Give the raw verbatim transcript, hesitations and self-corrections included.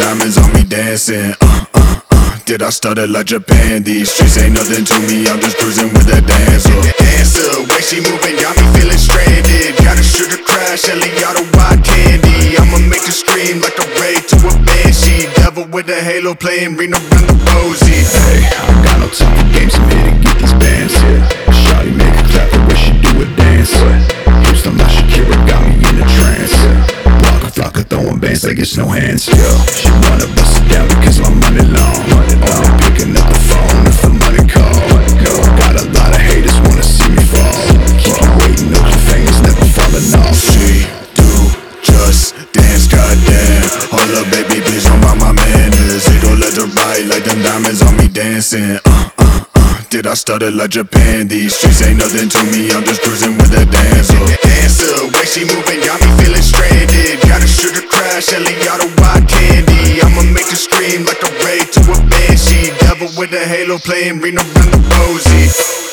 diamonds on me dancing. Uh, uh, uh. Did I stutter like Japan? These streets ain't nothing to me, I'm just cruising with that dancer. Dancer, way she moving got me feeling stranded. Got a sugar crash, Eliotto white candy. I'ma make her scream like a ray to a banshee. Devil with a halo playing ring around the rosy. Hey, I don't got no time for games, I'm here to get these bands. Yeah. Shawty make her clap the way she do a dance. Hips don't like Shakira, got me in a trance. Blocker, flocker, throwing bands like it's no hands. Yeah. She wanna bust it down because my money long. Only picking up the phone if the money call. Got a lot of haters wanna see me fall. Keep you waiting, know your fingers never falling off. She do just dance, goddamn. Hold up, baby, please don't mind my manners. It don't let her ride like them diamonds on me dancing. Uh, uh, uh. Did I stutter like Japan? These streets ain't nothing to me, I'm just cruising with that dancer. Dancer, way she moving got me feeling stranded. Got a sugar crash, Eliotto white candy. I'ma make her scream like a ray to a banshee. Devil with a halo playing ring around the rosy.